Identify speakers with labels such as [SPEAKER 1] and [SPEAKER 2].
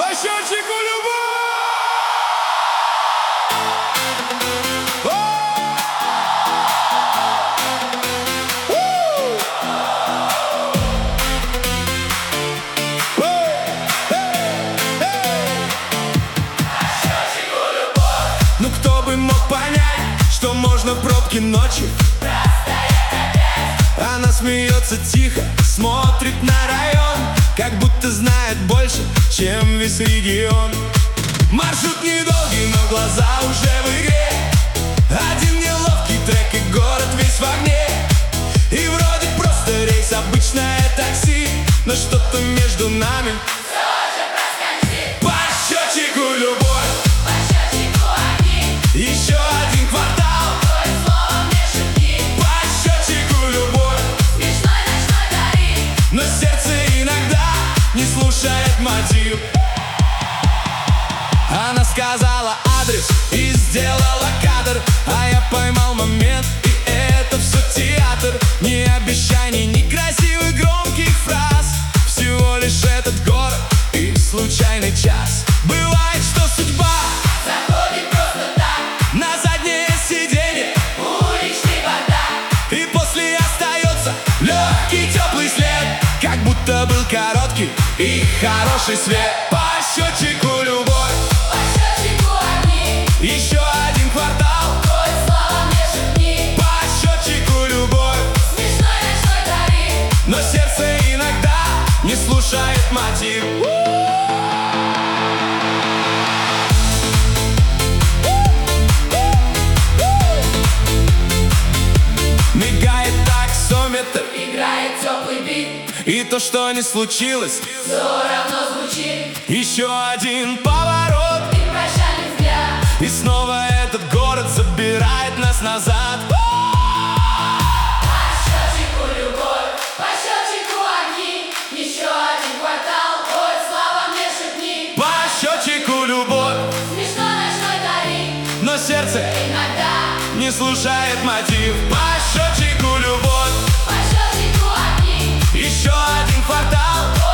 [SPEAKER 1] По счетчику любовь. Ну кто бы мог понять, что можно в пробке ночью. Она смеется тихо, смотрит на район, как будто знает больше, чем весь регион. Маршрут недолгий, но глаза уже в игре. Один неловкий трек и город весь в огне. И вроде просто рейс, обычное такси, но что-то между нами по счетчику любовь. Еще один квартал,
[SPEAKER 2] словом не шепни.
[SPEAKER 1] по счетчику любовь.
[SPEAKER 2] Смешной ночной тариф.
[SPEAKER 1] Но сердце иногда не слушает мотив. Она сказала адрес и сделала кадр, а я поймал момент, и это все театр. Ни обещаний, ни красивых громких фраз, всего лишь этот город и случайный час. Бывает, что судьба
[SPEAKER 2] Заходит просто так,
[SPEAKER 1] на заднее сиденье,
[SPEAKER 2] уличный бардак.
[SPEAKER 1] и после остается легкий теплый след, как будто был короткий и хороший свет. По счетчику любовь.
[SPEAKER 2] По счетчику огни.
[SPEAKER 1] Еще один квартал,
[SPEAKER 2] Хоть словом не шепни.
[SPEAKER 1] по счетчику любовь.
[SPEAKER 2] Смешной ночной тариф.
[SPEAKER 1] Но сердце иногда не слушает мотив. Мигает таксометр,
[SPEAKER 2] Играет теплый бит,
[SPEAKER 1] и то, что не случилось,
[SPEAKER 2] все равно звучит.
[SPEAKER 1] еще один поворот,
[SPEAKER 2] И прощальный взгляд.
[SPEAKER 1] и снова этот город забирает нас назад.
[SPEAKER 2] По счетчику любовь, по счетчику огни. Еще один квартал, хоть словом не шепни.
[SPEAKER 1] По счетчику любовь,
[SPEAKER 2] Смешной ночной тариф.
[SPEAKER 1] но сердце
[SPEAKER 2] Иногда
[SPEAKER 1] не слушает мотив. По счетчику любовь.
[SPEAKER 2] по счетчику огни.
[SPEAKER 1] Еще один квартал,